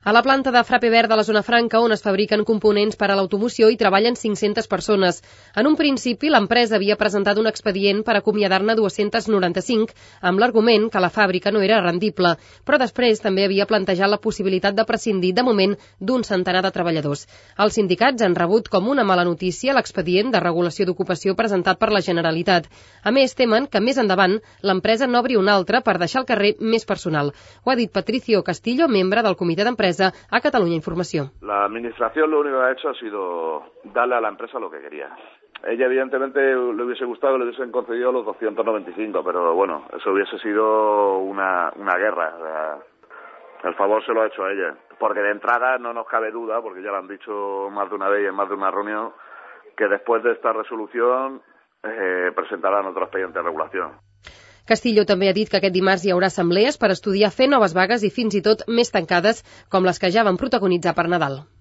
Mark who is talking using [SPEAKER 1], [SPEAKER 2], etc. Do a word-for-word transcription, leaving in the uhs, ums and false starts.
[SPEAKER 1] A la planta de Frappe Verd de la Zona Franca, on es fabriquen components per a l'automoció, hi treballen cinc-centes persones. En un principi, l'empresa havia presentat un expedient per acomiadar-ne dues-centes noranta-cinc, amb l'argument que la fàbrica no era rendible, però després també havia plantejat la possibilitat de prescindir, de moment, d'un centenar de treballadors. Els sindicats han rebut com una mala notícia l'expedient de regulació d'ocupació presentat per la Generalitat. A més, temen que més endavant l'empresa n'obri un altre per deixar al carrer més personal. Ho ha dit Patricio Castillo, membre del comitè d'empresa a Cataluña Información.
[SPEAKER 2] La administración lo único que ha hecho ha sido darle a la empresa lo que quería. Ella evidentemente le hubiese gustado, le hubiesen concedido los doscientos noventa y cinco, pero bueno, eso hubiese sido una, una guerra. El favor se lo ha hecho a ella, porque de entrada no nos cabe duda, porque ya lo han dicho más de una vez y en más de una reunión, que después de esta resolución eh, presentarán otro expediente de regulación.
[SPEAKER 1] Castillo també ha dit que aquest dimarts hi haurà assemblees per estudiar fer noves vagues i fins i tot més tancades com les que ja van protagonitzar per Nadal.